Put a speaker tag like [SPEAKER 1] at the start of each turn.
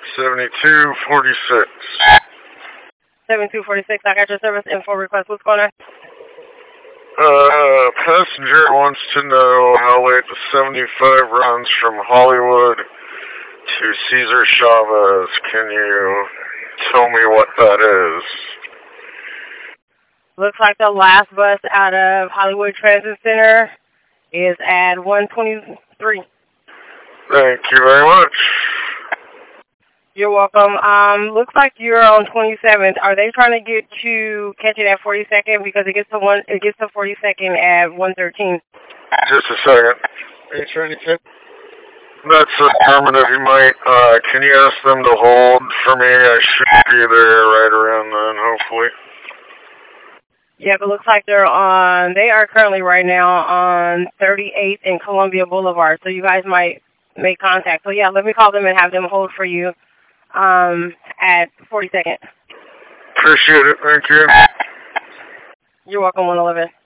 [SPEAKER 1] 7246.
[SPEAKER 2] 7246, I got your service info request. What's going on?
[SPEAKER 1] Passenger wants to know how late the 75 runs from Hollywood to Cesar Chavez. Can you tell me what that is?
[SPEAKER 2] Looks like the last bus out of Hollywood Transit Center is at 1:23.
[SPEAKER 1] Thank you very much.
[SPEAKER 2] You're welcome. Looks like you're on 27th. Are they trying to get you catch it at 42nd because it gets to 42nd at 1:13?
[SPEAKER 1] Just a second. Are you trying to get? That's affirmative. You might. Can you ask them to hold for me? I should be there right around then, hopefully.
[SPEAKER 2] Yeah, it looks like they are currently right now on 38th and Columbia Boulevard, so you guys might make contact. So yeah, let me call them and have them hold for you at 42nd.
[SPEAKER 1] Appreciate it. Thank you.
[SPEAKER 2] You're welcome, 111.